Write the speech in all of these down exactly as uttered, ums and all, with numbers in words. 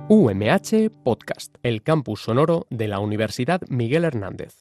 U M H Podcast, el campus sonoro de la Universidad Miguel Hernández.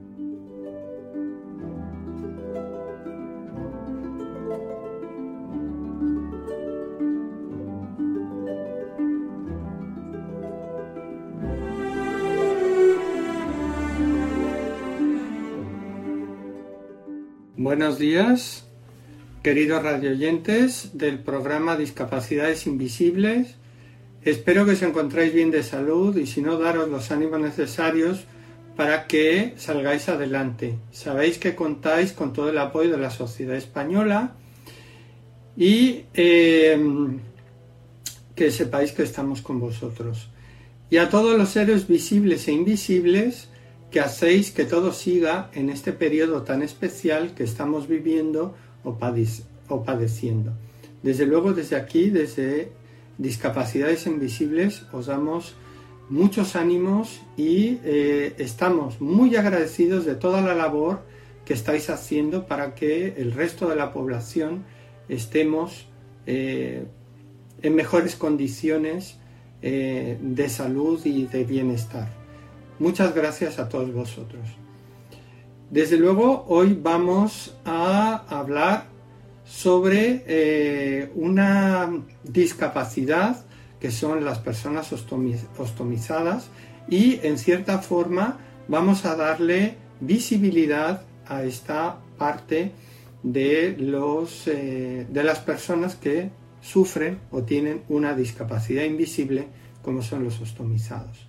Buenos días, queridos radioyentes del programa Discapacidades Invisibles. Espero que os encontréis bien de salud y si no, daros los ánimos necesarios para que salgáis adelante. Sabéis que contáis con todo el apoyo de la sociedad española y eh, que sepáis que estamos con vosotros. Y a todos los seres visibles e invisibles que hacéis que todo siga en este periodo tan especial que estamos viviendo o, padec- o padeciendo. Desde luego, desde aquí, desde Discapacidades Invisibles, os damos muchos ánimos y eh, estamos muy agradecidos de toda la labor que estáis haciendo para que el resto de la población estemos eh, en mejores condiciones eh, de salud y de bienestar. Muchas gracias a todos vosotros. Desde luego, hoy vamos a hablar sobre eh, una discapacidad que son las personas ostomi- ostomizadas y, en cierta forma, vamos a darle visibilidad a esta parte de, los, eh, de las personas que sufren o tienen una discapacidad invisible, como son los ostomizados.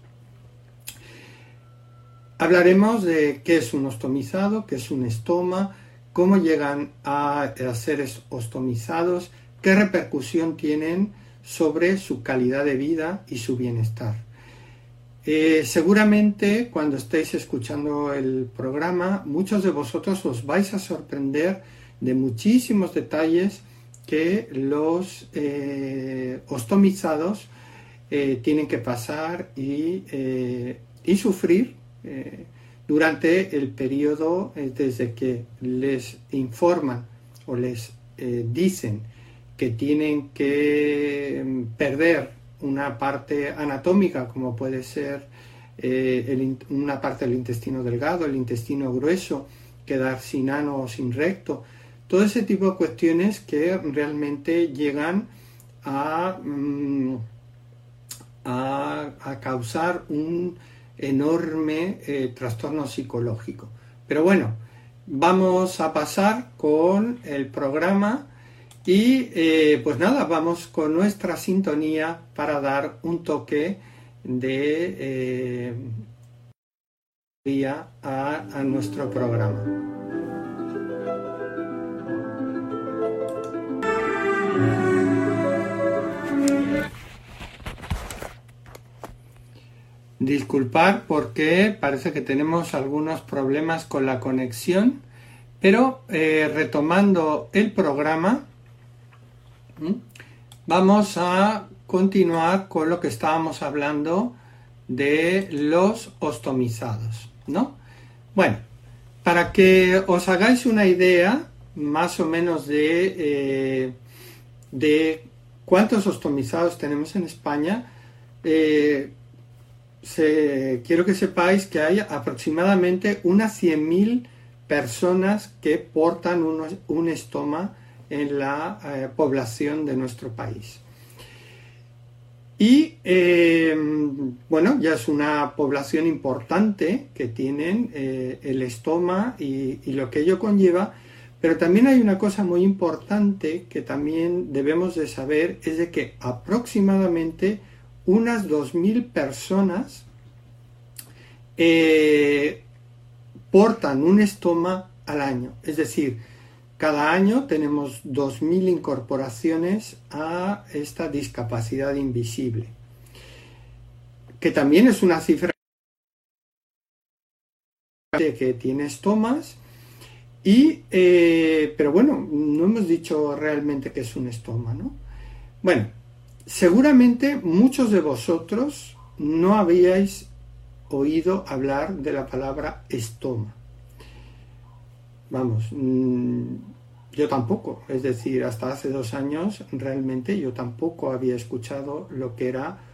Hablaremos de qué es un ostomizado, qué es un estoma, cómo llegan a, a ser ostomizados, qué repercusión tienen sobre su calidad de vida y su bienestar. Eh, seguramente cuando estéis escuchando el programa, muchos de vosotros os vais a sorprender de muchísimos detalles que los eh, ostomizados eh, tienen que pasar y, eh, y sufrir Eh, durante el periodo eh, desde que les informan o les eh, dicen que tienen que eh, perder una parte anatómica, como puede ser eh, el, una parte del intestino delgado, el intestino grueso, quedar sin ano o sin recto, todo ese tipo de cuestiones que realmente llegan a, mm, a, a causar un enorme eh, trastorno psicológico. Pero bueno, vamos a pasar con el programa y eh, pues nada, vamos con nuestra sintonía para dar un toque de eh, a, a nuestro programa. Disculpad porque parece que tenemos algunos problemas con la conexión, pero eh, retomando el programa, ¿m? vamos a continuar con lo que estábamos hablando de los ostomizados, ¿no? Bueno, para que os hagáis una idea más o menos de, eh, de cuántos ostomizados tenemos en España, eh, Se, quiero que sepáis que hay aproximadamente unas cien mil personas que portan un, un estoma en la eh, población de nuestro país. Y eh, bueno, ya es una población importante que tienen eh, el estoma y, y lo que ello conlleva, pero también hay una cosa muy importante que también debemos de saber, es de que aproximadamente unas dos mil personas eh, portan un estoma al año. Es decir, cada año tenemos dos mil incorporaciones a esta discapacidad invisible, que también es una cifra que tiene estomas, y, eh, pero bueno, no hemos dicho realmente que es un estoma, ¿no? Bueno, seguramente muchos de vosotros no habíais oído hablar de la palabra estoma. Vamos, mmm, yo tampoco. Es decir, hasta hace dos años realmente yo tampoco había escuchado lo que era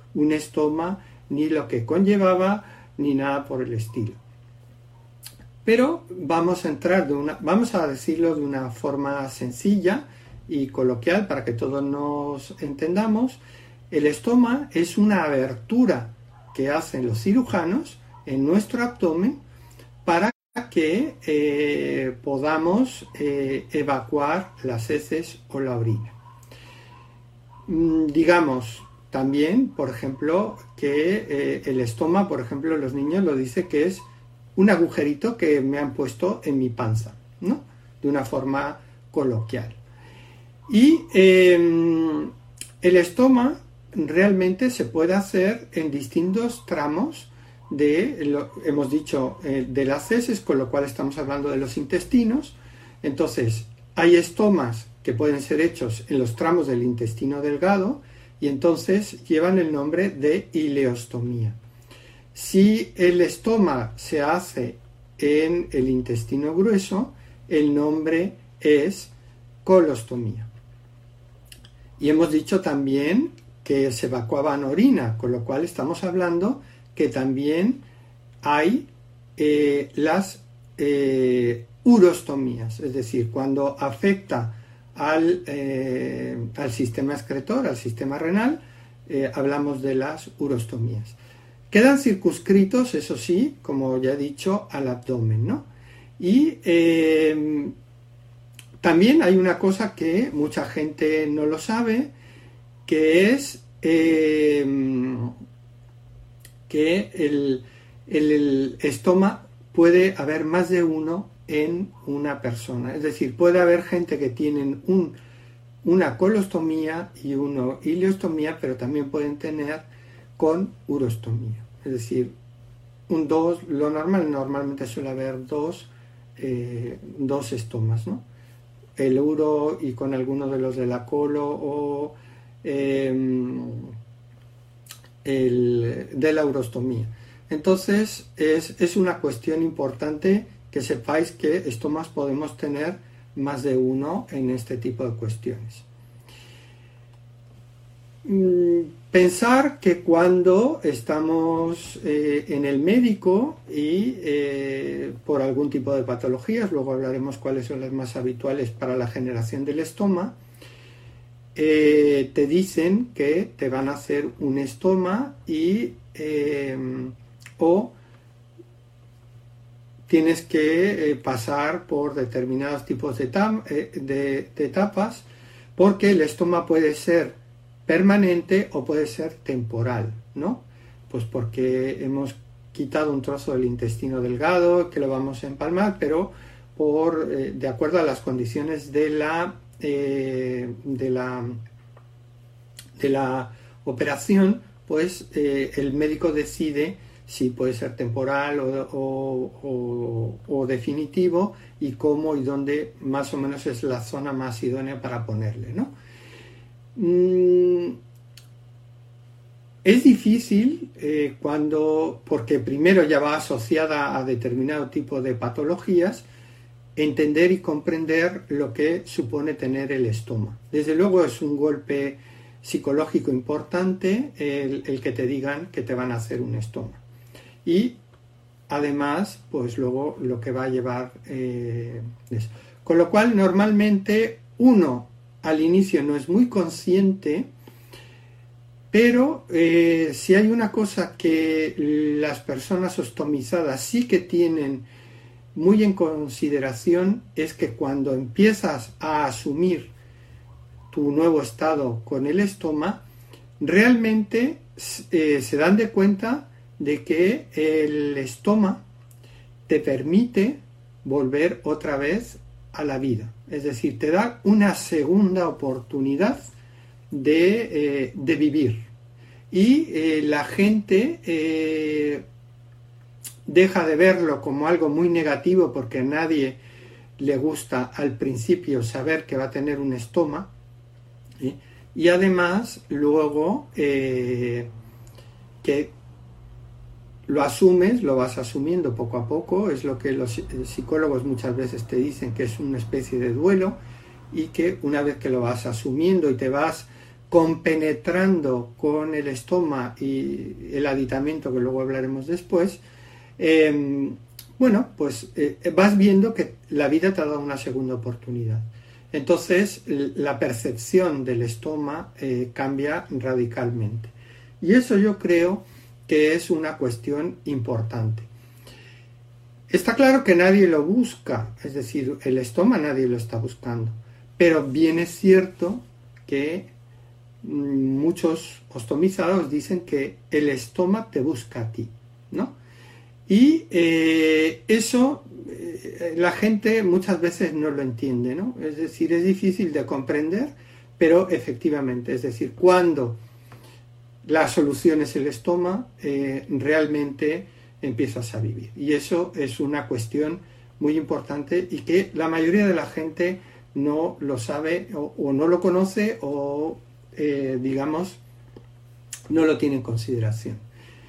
un estoma, ni lo que conllevaba, ni nada por el estilo. Pero vamos a entrar de una, vamos a decirlo de una forma sencilla y coloquial para que todos nos entendamos. El estoma es una abertura que hacen los cirujanos en nuestro abdomen para que eh, podamos eh, evacuar las heces o la orina. Mm, digamos también, por ejemplo, que eh, el estoma, por ejemplo, los niños lo dicen que es un agujerito que me han puesto en mi panza, ¿no? De una forma coloquial. Y eh, el estoma realmente se puede hacer en distintos tramos de, lo, hemos dicho, eh, de las heces, con lo cual estamos hablando de los intestinos. Entonces, hay estomas que pueden ser hechos en los tramos del intestino delgado y entonces llevan el nombre de ileostomía. Si el estoma se hace en el intestino grueso, el nombre es colostomía. Y hemos dicho también que se evacuaban orina, con lo cual estamos hablando que también hay eh, las eh, urostomías, es decir, cuando afecta al, eh, al sistema excretor, al sistema renal, eh, hablamos de las urostomías. Quedan circunscritos, eso sí, como ya he dicho, al abdomen, ¿no? Y eh, también hay una cosa que mucha gente no lo sabe, que es eh, que el, el, el estoma puede haber más de uno en una persona. Es decir, puede haber gente que tienen un, una colostomía y una ileostomía, pero también pueden tener con urostomía. Es decir, un dos, lo normal, normalmente suele haber dos, eh, dos estomas, ¿no? El uro y con algunos de los de la colo o eh, el, de la urostomía. Entonces es, es una cuestión importante que sepáis que estomas podemos tener más de uno en este tipo de cuestiones. Pensar que cuando estamos eh, en el médico y eh, por algún tipo de patologías, luego hablaremos cuáles son las más habituales para la generación del estoma, eh, te dicen que te van a hacer un estoma y eh, o tienes que eh, pasar por determinados tipos de, tam, eh, de, de etapas, porque el estoma puede ser permanente o puede ser temporal, ¿no? Pues porque hemos quitado un trozo del intestino delgado que lo vamos a empalmar, pero por eh, de acuerdo a las condiciones de la, eh, de la, de la operación, pues eh, el médico decide si puede ser temporal o, o, o, o definitivo y cómo y dónde más o menos es la zona más idónea para ponerle, ¿no? Es difícil eh, cuando, porque primero ya va asociada a determinado tipo de patologías, entender y comprender lo que supone tener el estoma. Desde luego es un golpe psicológico importante el, el que te digan que te van a hacer un estoma. Y además, pues luego lo que va a llevar eh, eso. Con lo cual, normalmente uno al inicio no es muy consciente, pero eh, si hay una cosa que las personas ostomizadas sí que tienen muy en consideración, es que cuando empiezas a asumir tu nuevo estado con el estoma, realmente eh, se dan de cuenta de que el estoma te permite volver otra vez a la vida. Es decir, te da una segunda oportunidad de, eh, de vivir. Y eh, la gente eh, deja de verlo como algo muy negativo porque a nadie le gusta al principio saber que va a tener un estoma. ¿Sí? Y además luego eh, que lo asumes, lo vas asumiendo poco a poco, es lo que los psicólogos muchas veces te dicen que es una especie de duelo y que una vez que lo vas asumiendo y te vas compenetrando con el estoma y el aditamento, que luego hablaremos después, eh, bueno, pues eh, vas viendo que la vida te ha dado una segunda oportunidad. Entonces, la percepción del estoma eh, cambia radicalmente. Y eso yo creo que es una cuestión importante. Está claro que nadie lo busca, es decir, el estoma nadie lo está buscando, pero bien es cierto que muchos ostomizados dicen que el estoma te busca a ti, ¿no? Y eh, eso eh, la gente muchas veces no lo entiende, ¿no? Es decir, es difícil de comprender, pero efectivamente, es decir, cuando la solución es el estoma, eh, realmente empiezas a vivir. Y eso es una cuestión muy importante y que la mayoría de la gente no lo sabe o, o no lo conoce o, eh, digamos, no lo tiene en consideración.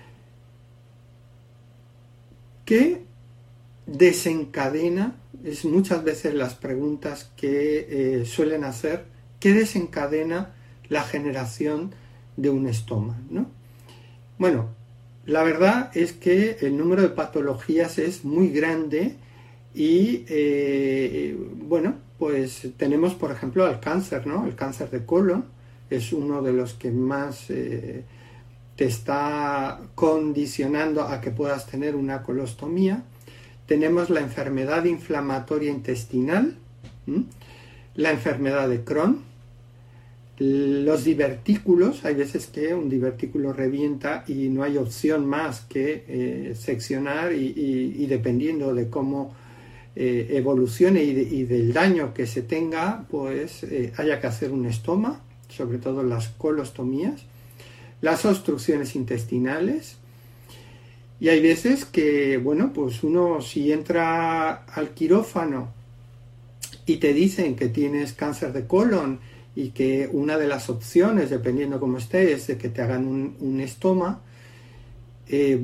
¿Qué desencadena? Es muchas veces las preguntas que eh, suelen hacer. ¿Qué desencadena la generación de un estoma, ¿no? Bueno, la verdad es que el número de patologías es muy grande y, eh, bueno, pues tenemos, por ejemplo, el cáncer, ¿no? El cáncer de colon es uno de los que más eh, te está condicionando a que puedas tener una colostomía. Tenemos la enfermedad inflamatoria intestinal, ¿m? La enfermedad de Crohn, los divertículos, hay veces que un divertículo revienta y no hay opción más que eh, seccionar y, y, y dependiendo de cómo eh, evolucione y, de, y del daño que se tenga, pues eh, haya que hacer un estoma, sobre todo las colostomías, las obstrucciones intestinales. Y hay veces que, bueno, pues uno si entra al quirófano y te dicen que tienes cáncer de colon y que una de las opciones, dependiendo cómo esté, es de que te hagan un, un estoma, eh,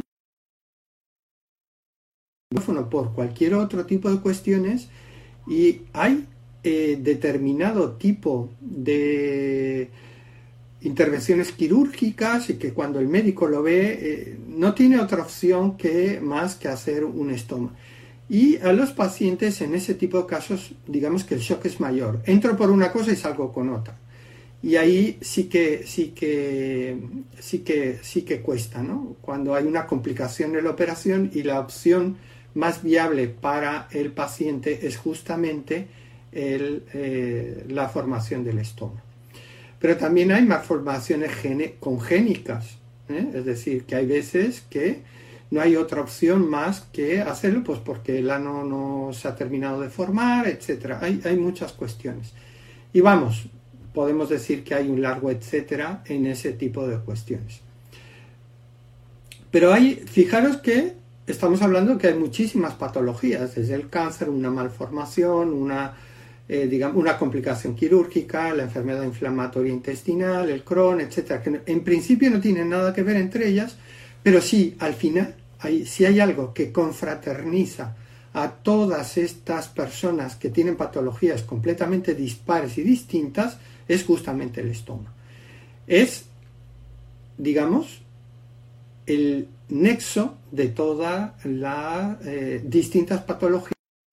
por cualquier otro tipo de cuestiones, y hay eh, determinado tipo de intervenciones quirúrgicas y que cuando el médico lo ve eh, no tiene otra opción que más que hacer un estoma. Y a los pacientes en ese tipo de casos, digamos que el shock es mayor. Entro por una cosa y salgo con otra. Y ahí sí que, sí que, sí que, sí que cuesta, ¿no? Cuando hay una complicación en la operación y la opción más viable para el paciente es justamente el, eh, la formación del estoma. Pero también hay malformaciones congénicas, ¿eh? Es decir, que hay veces que no hay otra opción más que hacerlo, pues porque el ano no se ha terminado de formar, etcétera. Hay, hay muchas cuestiones. Y vamos, podemos decir que hay un largo etcétera en ese tipo de cuestiones. Pero hay, fijaros que estamos hablando que hay muchísimas patologías, desde el cáncer, una malformación, una, eh, digamos, una complicación quirúrgica, la enfermedad inflamatoria intestinal, el Crohn, etcétera, que en principio no tienen nada que ver entre ellas, pero sí, al final, hay, si hay algo que confraterniza a todas estas personas que tienen patologías completamente dispares y distintas, es justamente el estoma. Es, digamos, el nexo de todas las eh, distintas patologías.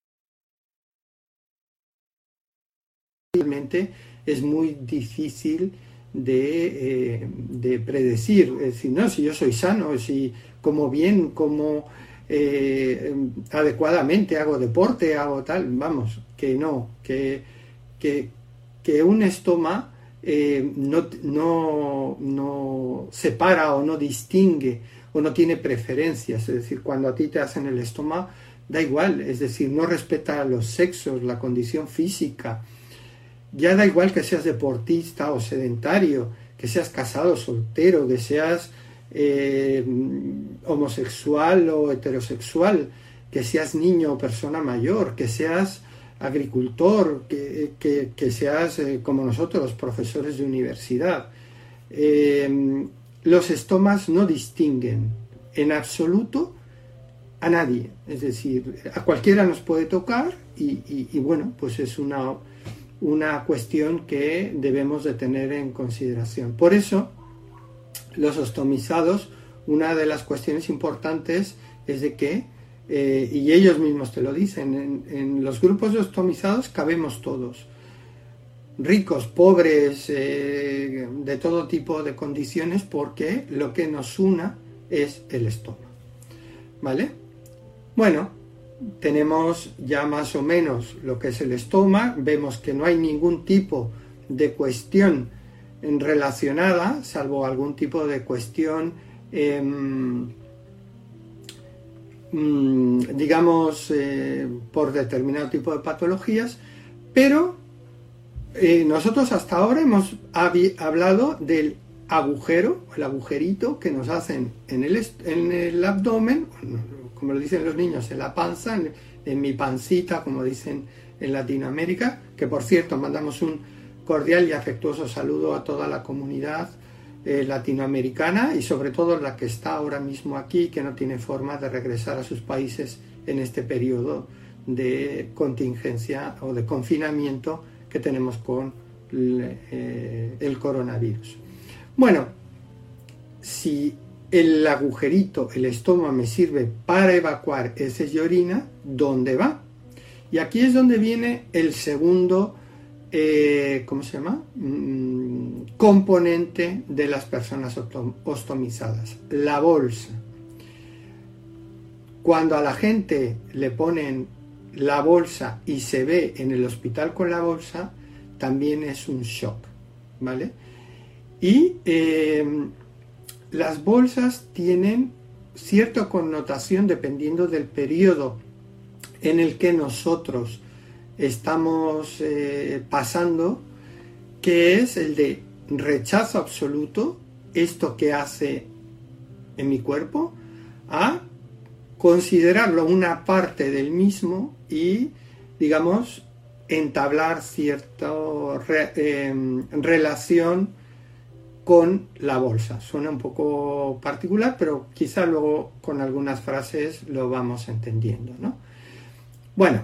Realmente es muy difícil de, eh, de predecir, es decir, no, si yo soy sano, si como bien, como eh, adecuadamente hago deporte, hago tal, vamos, que no, que, que, que un estoma eh, no, no, no separa o no distingue o no tiene preferencias, es decir, cuando a ti te hacen el estoma, da igual, es decir, no respeta los sexos, la condición física. Ya da igual que seas deportista o sedentario, que seas casado o soltero, que seas eh, homosexual o heterosexual, que seas niño o persona mayor, que seas agricultor, que, que, que seas eh, como nosotros, profesores de universidad. Eh, los estomas no distinguen en absoluto a nadie, es decir, a cualquiera nos puede tocar y, y, y bueno, pues es una... una cuestión que debemos de tener en consideración. Por eso, los ostomizados, una de las cuestiones importantes es de que, eh, y ellos mismos te lo dicen, en, en los grupos de ostomizados cabemos todos, ricos, pobres, eh, de todo tipo de condiciones, porque lo que nos una es el estómago, ¿vale? Bueno, tenemos ya más o menos lo que es el estómago, vemos que no hay ningún tipo de cuestión relacionada, salvo algún tipo de cuestión, eh, digamos, eh, por determinado tipo de patologías, pero eh, nosotros hasta ahora hemos hablado del agujero, el agujerito que nos hacen en el, en el abdomen, como lo dicen los niños, en la panza, en, en mi pancita, como dicen en Latinoamérica, que por cierto mandamos un cordial y afectuoso saludo a toda la comunidad eh, latinoamericana y sobre todo la que está ahora mismo aquí, que no tiene forma de regresar a sus países en este periodo de contingencia o de confinamiento que tenemos con el, eh, el coronavirus. Bueno, si el agujerito, el estómago, me sirve para evacuar heces y orina, ¿dónde va? Y aquí es donde viene el segundo, eh, ¿cómo se llama? Mm, componente de las personas ostomizadas, la bolsa. Cuando a la gente le ponen la bolsa y se ve en el hospital con la bolsa, también es un shock, ¿vale? Y eh, las bolsas tienen cierta connotación dependiendo del periodo en el que nosotros estamos eh, pasando, que es el de rechazo absoluto, esto que hace en mi cuerpo, a considerarlo una parte del mismo y, digamos, entablar cierta re, eh, relación con la bolsa. Suena un poco particular, pero quizá luego con algunas frases lo vamos entendiendo, ¿no? Bueno,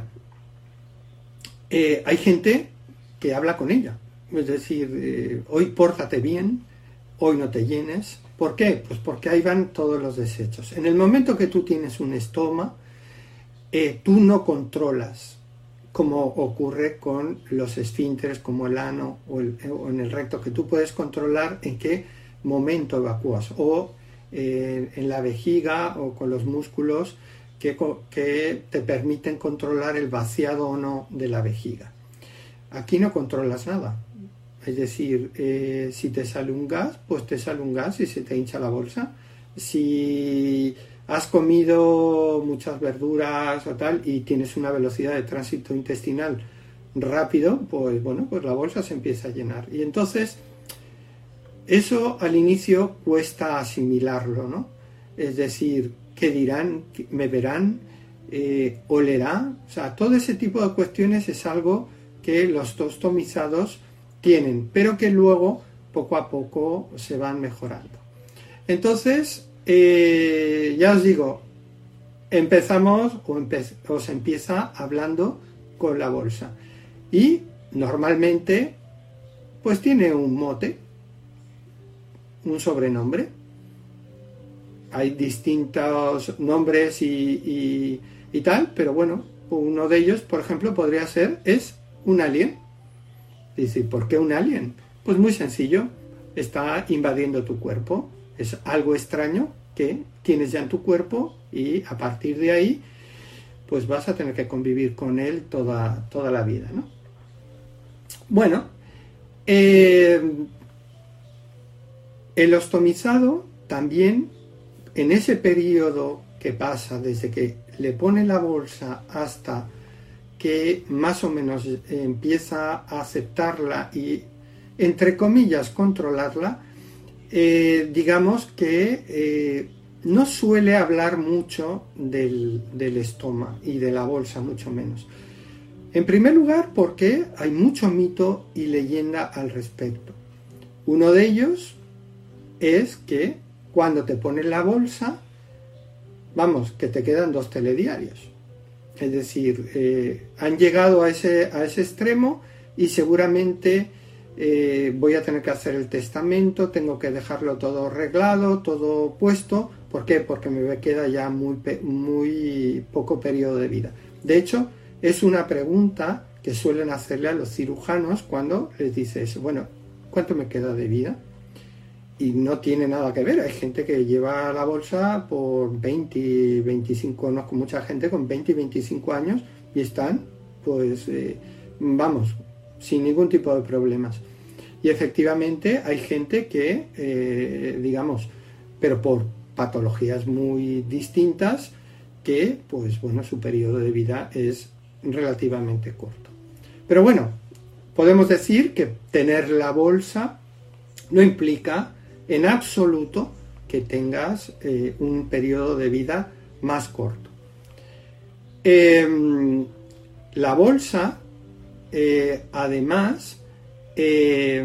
eh, hay gente que habla con ella, es decir, eh, hoy pórtate bien, hoy no te llenes. ¿Por qué? Pues porque ahí van todos los desechos. En el momento que tú tienes un estoma, eh, tú no controlas, como ocurre con los esfínteres, como el ano o, el, o en el recto, que tú puedes controlar en qué momento evacúas, o eh, en la vejiga o con los músculos que, que te permiten controlar el vaciado o no de la vejiga. Aquí no controlas nada. Es decir, eh, si te sale un gas, pues te sale un gas y se te hincha la bolsa. Si has comido muchas verduras o tal y tienes una velocidad de tránsito intestinal rápido, pues bueno, pues la bolsa se empieza a llenar. Y entonces, eso al inicio cuesta asimilarlo, ¿no? Es decir, ¿qué dirán? ¿Me verán? Eh, ¿Olerá? O sea, todo ese tipo de cuestiones es algo que los ostomizados tienen, pero que luego poco a poco se van mejorando. Entonces, eh, ya os digo, empezamos o, empe o se empieza hablando con la bolsa y normalmente pues tiene un mote, un sobrenombre. Hay distintos nombres y, y, y tal, pero bueno, uno de ellos, por ejemplo, podría ser, es un alien. Dice, ¿por qué un alien? Pues muy sencillo, está invadiendo tu cuerpo, es algo extraño que tienes ya en tu cuerpo y a partir de ahí pues vas a tener que convivir con él toda, toda la vida, ¿no? Bueno, eh, el ostomizado también, en ese periodo que pasa desde que le pone la bolsa hasta que más o menos empieza a aceptarla y, entre comillas, controlarla, eh, digamos que eh, no suele hablar mucho del, del estómago y de la bolsa, mucho menos. En primer lugar, porque hay mucho mito y leyenda al respecto. Uno de ellos es que cuando te ponen la bolsa, vamos, que te quedan dos telediarios. Es decir, eh, han llegado a ese, a ese extremo y seguramente eh, voy a tener que hacer el testamento, tengo que dejarlo todo arreglado, todo puesto. ¿Por qué? Porque me queda ya muy, muy poco periodo de vida. De hecho, es una pregunta que suelen hacerle a los cirujanos cuando les dices, bueno, ¿cuánto me queda de vida? Y no tiene nada que ver. Hay gente que lleva la bolsa por veinte, veinticinco, conozco mucha gente con veinte y veinticinco años y están, pues, eh, vamos, sin ningún tipo de problemas. Y efectivamente hay gente que, eh, digamos, pero por patologías muy distintas, que, pues, bueno, su periodo de vida es relativamente corto. Pero bueno, podemos decir que tener la bolsa no implica en absoluto que tengas eh, un periodo de vida más corto. Eh, la bolsa, eh, además, eh,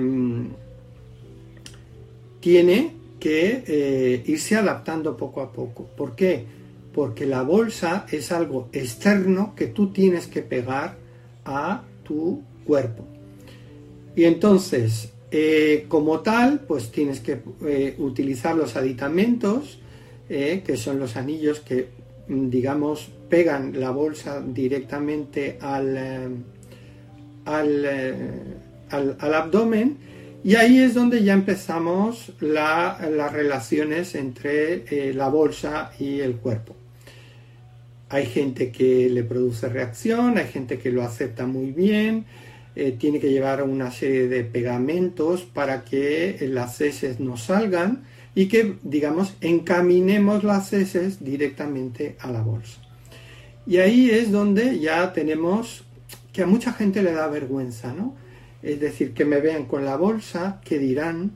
tiene que eh, irse adaptando poco a poco. ¿Por qué? Porque la bolsa es algo externo que tú tienes que pegar a tu cuerpo. Y entonces, eh, como tal, pues tienes que eh, utilizar los aditamentos, eh, que son los anillos que, digamos, pegan la bolsa directamente al, eh, al, eh, al, al abdomen, y ahí es donde ya empezamos la, las relaciones entre eh, la bolsa y el cuerpo. Hay gente que le produce reacción, hay gente que lo acepta muy bien, eh, tiene que llevar una serie de pegamentos para que las heces no salgan y que, digamos, encaminemos las heces directamente a la bolsa. Y ahí es donde ya tenemos que a mucha gente le da vergüenza, ¿no? Es decir, que me vean con la bolsa, que dirán,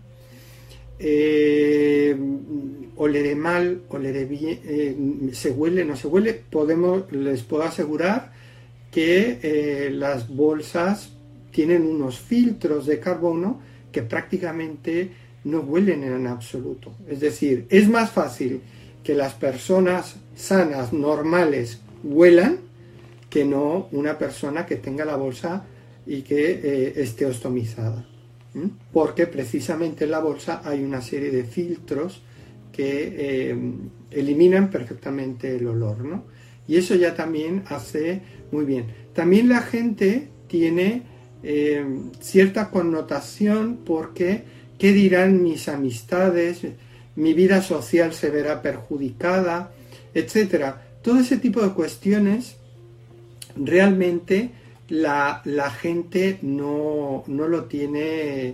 eh, oleré mal, oleré bien, eh, se huele, no se huele. Podemos, les puedo asegurar que eh, las bolsas tienen unos filtros de carbono que prácticamente no huelen en absoluto. Es decir, es más fácil que las personas sanas, normales, huelan, que no una persona que tenga la bolsa y que eh, esté ostomizada. ¿Mm? Porque precisamente en la bolsa hay una serie de filtros que eh, eliminan perfectamente el olor, ¿no? Y eso ya también hace muy bien. También la gente tiene eh, cierta connotación porque ¿qué dirán mis amistades? Mi vida social se verá perjudicada, etcétera. Todo ese tipo de cuestiones realmente la, la gente no, no lo tiene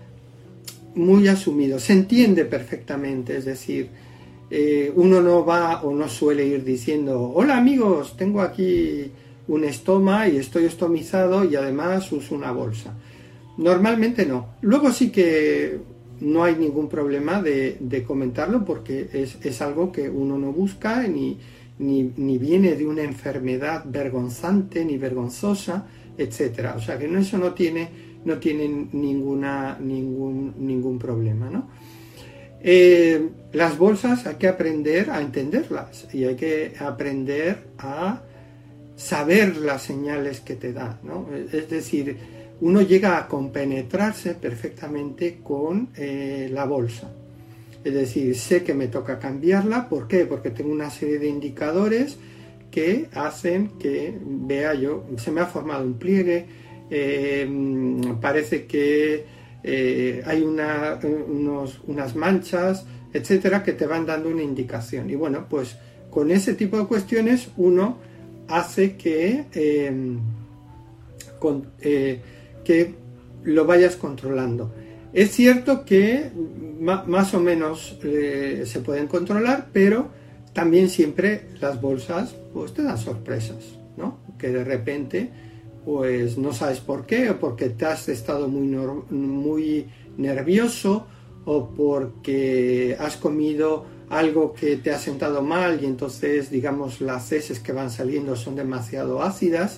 muy asumido. Se entiende perfectamente, es decir, eh, uno no va o no suele ir diciendo, hola amigos, tengo aquí un estoma y estoy estomizado y además uso una bolsa. Normalmente no. Luego sí que no hay ningún problema de, de comentarlo porque es, es algo que uno no busca ni, ni, ni viene de una enfermedad vergonzante ni vergonzosa, etcétera. O sea que eso no tiene, no tiene ninguna, ningún, ningún problema, ¿no? Eh, las bolsas hay que aprender a entenderlas y hay que aprender a saber las señales que te da, ¿no? Es decir, uno llega a compenetrarse perfectamente con eh, la bolsa. Es decir, sé que me toca cambiarla. ¿Por qué? Porque tengo una serie de indicadores que hacen que vea yo, se me ha formado un pliegue, eh, parece que eh, hay una, unos, unas manchas, etcétera, que te van dando una indicación. Y bueno, pues con ese tipo de cuestiones uno hace que, eh, con, eh, que lo vayas controlando. Es cierto que más o menos eh, se pueden controlar, pero también siempre las bolsas pues te dan sorpresas, ¿no? Que de repente pues no sabes por qué, o porque te has estado muy, muy nervioso, o porque has comido algo que te ha sentado mal y entonces, digamos, las heces que van saliendo son demasiado ácidas,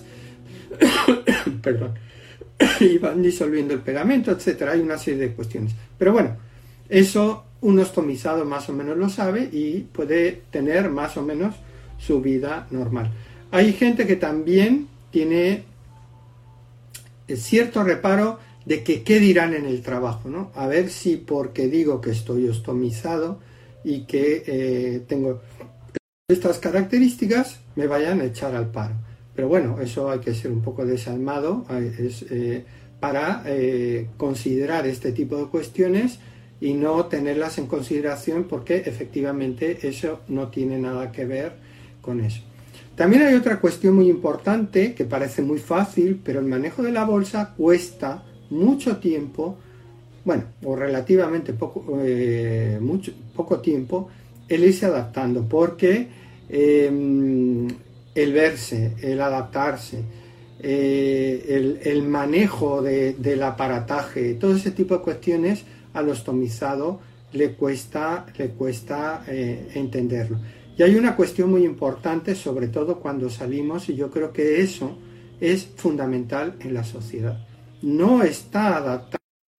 perdón, y van disolviendo el pegamento, etcétera. Hay una serie de cuestiones. Pero bueno, eso un ostomizado más o menos lo sabe y puede tener más o menos su vida normal. Hay gente que también tiene cierto reparo de que qué dirán en el trabajo, ¿no? A ver si porque digo que estoy ostomizado y que eh, tengo estas características me vayan a echar al paro. Pero bueno, eso hay que ser un poco desalmado es, eh, para eh, considerar este tipo de cuestiones y no tenerlas en consideración, porque efectivamente eso no tiene nada que ver con eso. También hay otra cuestión muy importante que parece muy fácil, pero el manejo de la bolsa cuesta mucho tiempo, bueno, o relativamente poco, eh, mucho, poco tiempo, el irse adaptando, porque eh, el verse, el adaptarse, eh, el, el manejo de, del aparataje, todo ese tipo de cuestiones al ostomizado le cuesta, le cuesta eh, entenderlo. Y hay una cuestión muy importante, sobre todo cuando salimos, y yo creo que eso es fundamental en la sociedad. No está adaptado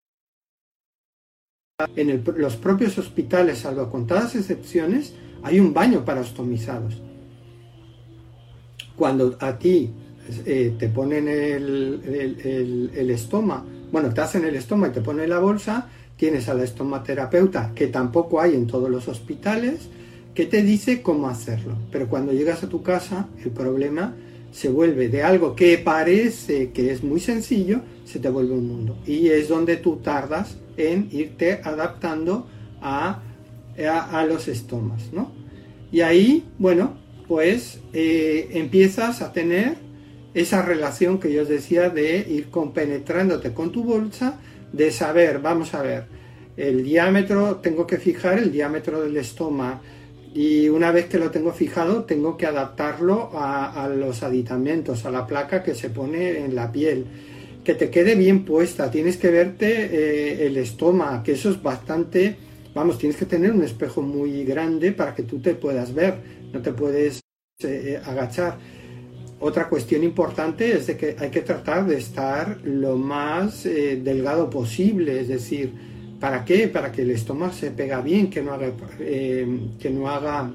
en el, los propios hospitales, salvo contadas excepciones, hay un baño para ostomizados. Cuando a ti eh, te ponen el, el, el, el estoma, bueno, te hacen el estoma y te ponen la bolsa, tienes a la estomaterapeuta, que tampoco hay en todos los hospitales, que te dice cómo hacerlo. Pero cuando llegas a tu casa, el problema se vuelve de algo que parece que es muy sencillo, se te vuelve un mundo. Y es donde tú tardas en irte adaptando a, a, a los estomas, ¿no? Y ahí, bueno, pues eh, empiezas a tener esa relación que yo os decía de ir compenetrándote con tu bolsa, de saber, vamos a ver, el diámetro, tengo que fijar el diámetro del estoma, y una vez que lo tengo fijado tengo que adaptarlo a, a los aditamentos, a la placa que se pone en la piel, que te quede bien puesta, tienes que verte eh, el estoma, que eso es bastante, vamos, tienes que tener un espejo muy grande para que tú te puedas ver, no te puedes eh, agachar. Otra cuestión importante es de que hay que tratar de estar lo más eh, delgado posible, es decir, ¿para qué? Para que el estómago se pega bien, que no haga, eh, que no haga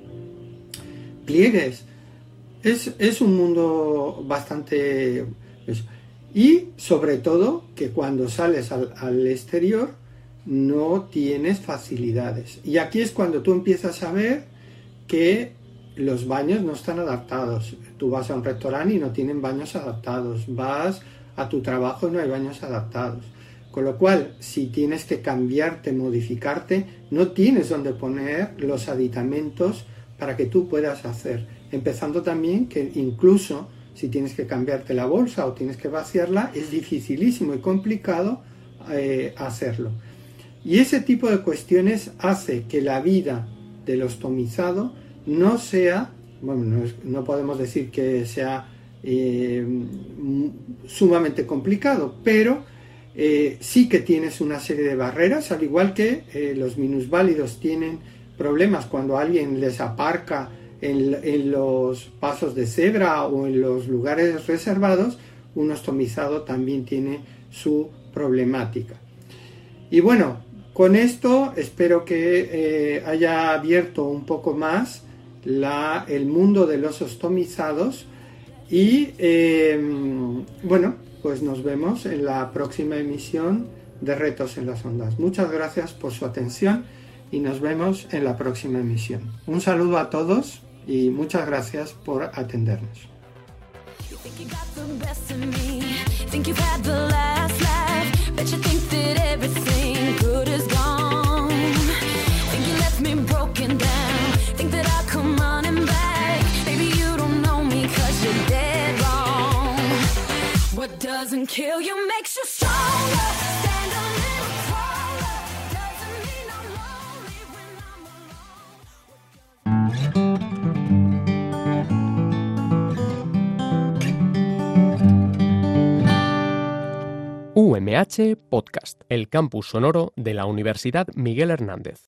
pliegues. Es, es un mundo bastante... Pues, y sobre todo que cuando sales al, al exterior no tienes facilidades. Y aquí es cuando tú empiezas a ver que los baños no están adaptados. Tú vas a un restaurante y no tienen baños adaptados. Vas a tu trabajo y no hay baños adaptados. Con lo cual, si tienes que cambiarte, modificarte, no tienes donde poner los aditamentos para que tú puedas hacer. Empezando también que incluso si tienes que cambiarte la bolsa o tienes que vaciarla, es dificilísimo y complicado eh, hacerlo. Y ese tipo de cuestiones hace que la vida del ostomizado no sea, bueno, no, es, no podemos decir que sea eh, sumamente complicado, pero Eh, sí que tienes una serie de barreras, al igual que eh, los minusválidos tienen problemas cuando alguien les aparca en, en los pasos de cebra o en los lugares reservados, un ostomizado también tiene su problemática. Y bueno, con esto espero que eh, haya abierto un poco más la, el mundo de los ostomizados y eh, bueno, pues nos vemos en la próxima emisión de Retos en las Ondas. Muchas gracias por su atención y nos vemos en la próxima emisión. Un saludo a todos y muchas gracias por atendernos. What doesn't kill you makes you stronger. Stand a little taller. Doesn't mean I'm lonely when I'm alone. U M H Podcast, el campus sonoro de la Universidad Miguel Hernández.